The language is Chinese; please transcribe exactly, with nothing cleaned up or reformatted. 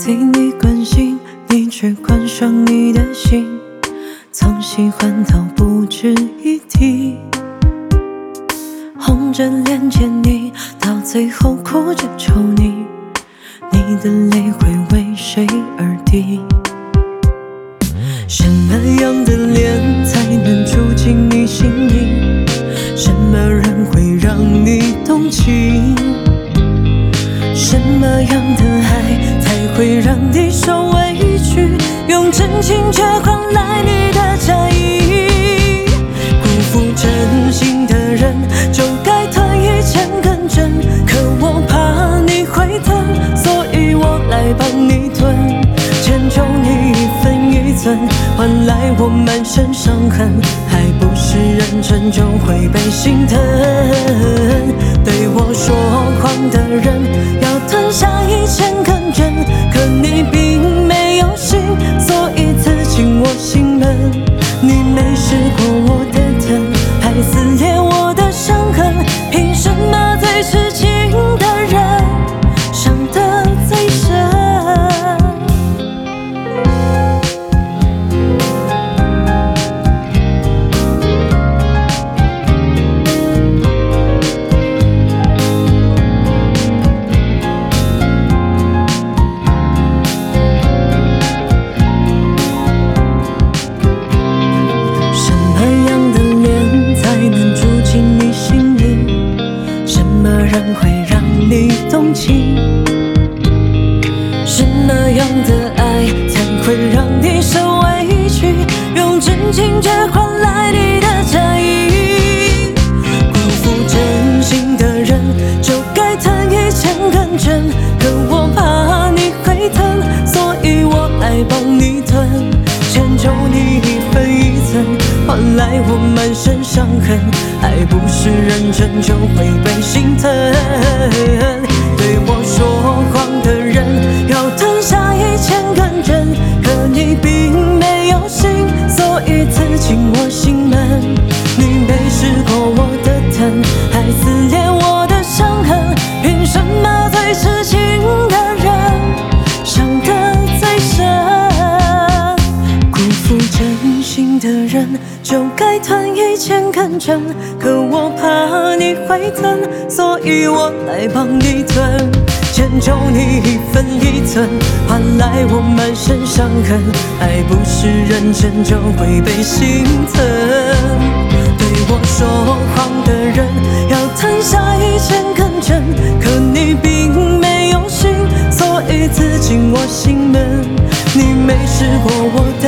随你关心，你却关上你的心，从喜欢到不值一提，红着脸见你，到最后哭着求你，你的泪会为谁而滴？什么样的脸才能住进你心里？什么人会让你动情？什么样的爱才会让你受委屈？用真情却换来你的假意。辜负真心的人就该吞一千根针，可我怕你会疼，所以我来帮你吞，迁就你一分一寸，换来我满身伤痕。还不是认真就会被心疼，对我说谎的人要吞下一千根针，可你并没有心，所以刺进我心门。你没试过我的疼，还撕裂我的伤痕，凭什么最痴情的人伤得最深？会让你动情？什么样的爱才会让你受委屈？用真情却换来你的假意。辜负真心的人就该吞一千根针，可我怕你会疼，所以我来帮你吞，迁就你一分一寸，换来我满身伤痕。爱不是认真就会被心疼，对我说谎的人要吞下一千根针，可你并没有心，所以刺进我心门。你没试过我的疼，还撕裂我的伤痕，凭什么最痴情的人伤得最深？辜负真心的人就该吞一千根针，可我怕你会疼，所以我来帮你吞，迁就你一分一寸，换来我满身伤痕。爱不是认真就会被心疼，对我说谎的人要吞下一千根针，可你并没有心，所以刺进我心门。你没试过我的